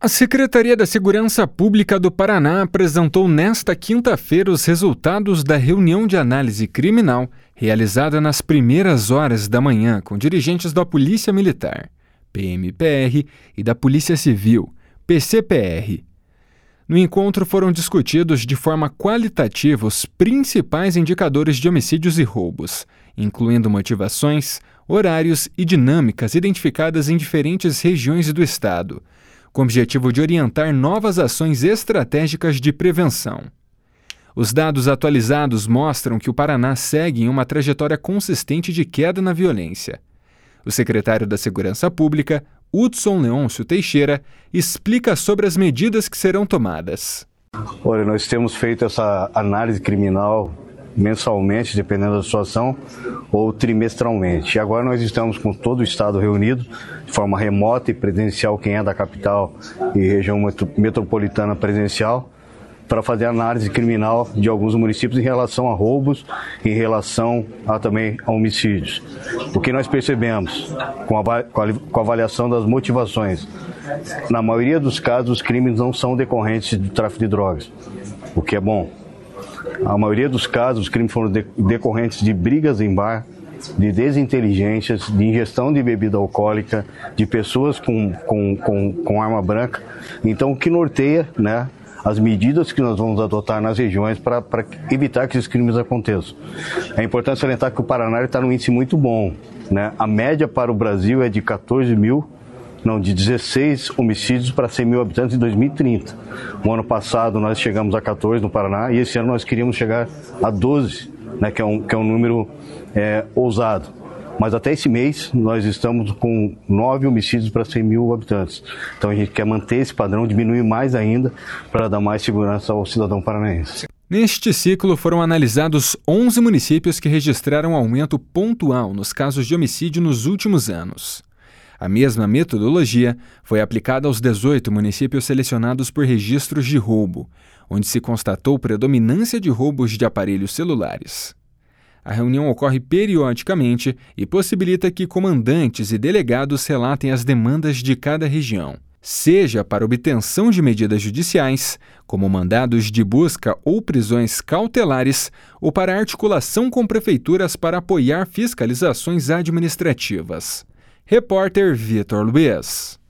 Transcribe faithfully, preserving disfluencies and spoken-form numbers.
A Secretaria da Segurança Pública do Paraná apresentou nesta quinta-feira os resultados da reunião de análise criminal realizada nas primeiras horas da manhã com dirigentes da Polícia Militar, P M P R, e da Polícia Civil, P C P R. No encontro foram discutidos de forma qualitativa os principais indicadores de homicídios e roubos, incluindo motivações, horários e dinâmicas identificadas em diferentes regiões do estado, com o objetivo de orientar novas ações estratégicas de prevenção. Os dados atualizados mostram que o Paraná segue em uma trajetória consistente de queda na violência. O secretário da Segurança Pública, Hudson Leôncio Teixeira, explica sobre as medidas que serão tomadas. Olha, nós temos feito essa análise criminal mensalmente, dependendo da situação, ou trimestralmente. E agora nós estamos com todo o estado reunido, de forma remota e presencial, quem é da capital e região metropolitana presencial, para fazer análise criminal de alguns municípios em relação a roubos, em relação a, também a homicídios. O que nós percebemos com a, com a avaliação das motivações, na maioria dos casos os crimes não são decorrentes do tráfico de drogas, o que é bom. A maioria dos casos, os crimes foram decorrentes de brigas em bar, de desinteligências, de ingestão de bebida alcoólica, de pessoas com, com, com, com arma branca. Então, o que norteia, né, as medidas que nós vamos adotar nas regiões para evitar que esses crimes aconteçam. É importante salientar que o Paraná está num índice muito bom, né? A média para o Brasil é de quatorze mil, não, de dezesseis homicídios para cem mil habitantes em dois mil e trinta. O ano passado nós chegamos a quatorze no Paraná e esse ano nós queríamos chegar a doze, né, que, é um, que é um número é, ousado. Mas até esse mês nós estamos com nove homicídios para cem mil habitantes. Então a gente quer manter esse padrão, diminuir mais ainda para dar mais segurança ao cidadão paranaense. Neste ciclo foram analisados onze municípios que registraram aumento pontual nos casos de homicídio nos últimos anos. A mesma metodologia foi aplicada aos dezoito municípios selecionados por registros de roubo, onde se constatou predominância de roubos de aparelhos celulares. A reunião ocorre periodicamente e possibilita que comandantes e delegados relatem as demandas de cada região, seja para obtenção de medidas judiciais, como mandados de busca ou prisões cautelares, ou para articulação com prefeituras para apoiar fiscalizações administrativas. Repórter Vitor Luiz.